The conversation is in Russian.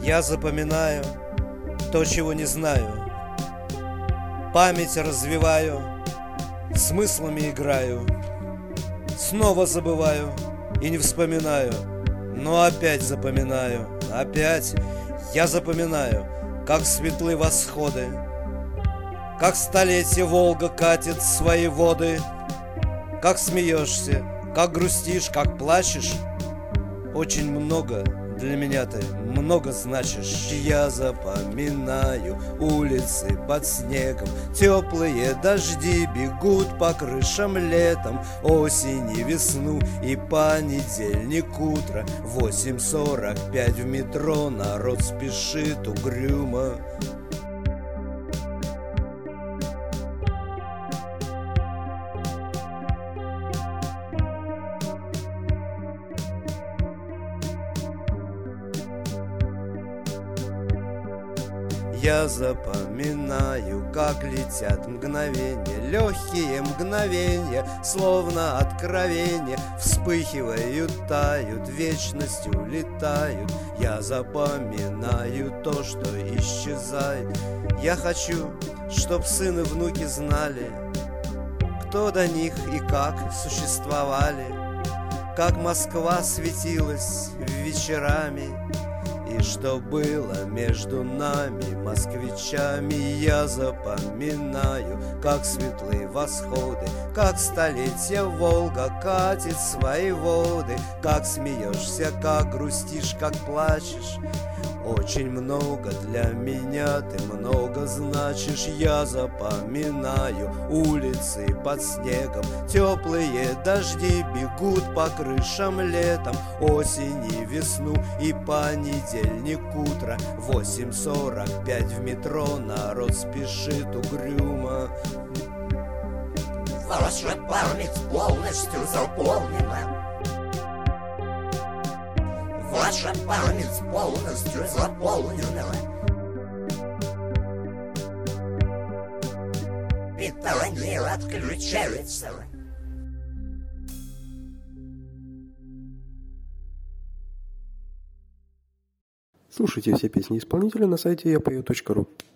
Я запоминаю то, чего не знаю, память развиваю, смыслами играю, снова забываю и не вспоминаю, но опять запоминаю, опять я запоминаю, как светлы восходы, как столетие Волга катит свои воды, как смеешься, как грустишь, как плачешь. Очень много для меня ты много значишь. Я запоминаю улицы под снегом, теплые дожди бегут по крышам летом, осень и весну и понедельник утро. 8:45 в метро, народ спешит угрюмо. Я запоминаю, как летят мгновения, легкие мгновения, словно откровения, вспыхивают, тают, вечностью улетают. Я запоминаю то, что исчезает. Я хочу, чтоб сын и внуки знали, кто до них и как существовали, как Москва светилась вечерами, и что было между нами, москвичами. Я запоминаю, как светлые восходы, как столетие Волга катит свои воды, как смеешься, как грустишь, как плачешь. Очень много для меня ты много значишь. Я запоминаю улицы под снегом, теплые дожди бегут по крышам летом, осень и весну и понедельник утро. 8:45 в метро, народ спешит угрюмо. Ваша память полностью заполнена. Ваша память полностью заполнена. Питание отключается. Слушайте все песни исполнителя на сайте yapою.ru.